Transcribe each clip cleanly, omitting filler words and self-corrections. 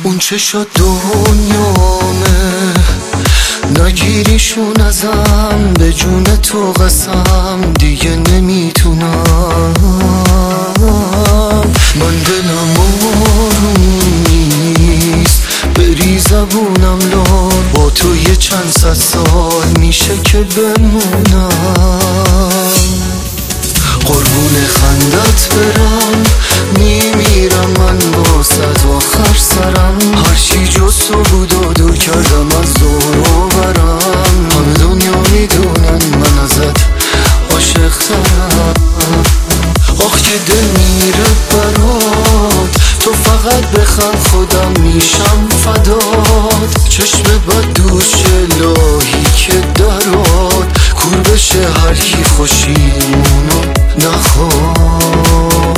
اون چه شد دنیامه نگیریشون ازم، به جون تو قسم دیگه نمیتونم. من دلم آروم نیست، بری زبونم لال، با تو یه چند صد سال میشه که بمونم. قربون خندت برم، میمیرم من واسه آخر سرم. هرچی جز تو بود و دور کردم از دور و برم. همه دنیا میدونن من ازت عاشق ترم. آخ که دل میره برات، تو فقط بخند خودم میشم فدات. چشم بد دوش الهی که درات، کور بشه هر کی خوشیمونو نخواد.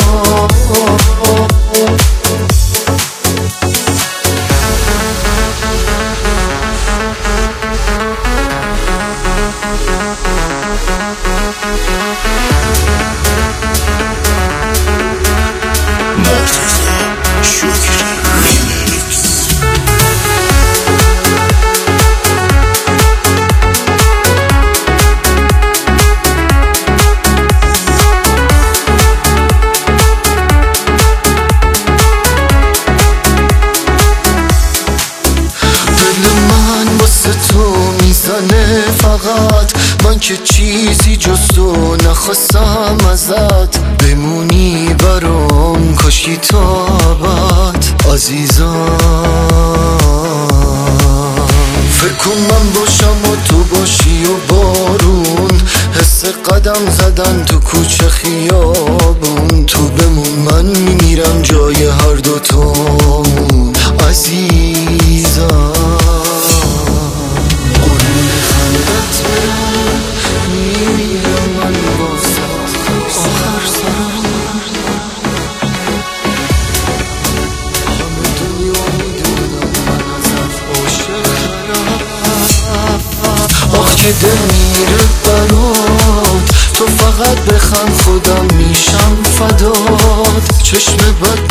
فقط من که چیزی جز تو نخواستم ازت، بمونی برام کاشکی تا ابد عزیزم. فکر کن من باشم و تو باشی و بارون، حس قدم زدن تو کوچه خیابون. تو بمون من میمیرم جای هر دوتامون عزیزم. که دل میره برات، تو فقط بخند خودم میشم فدات. چشم بد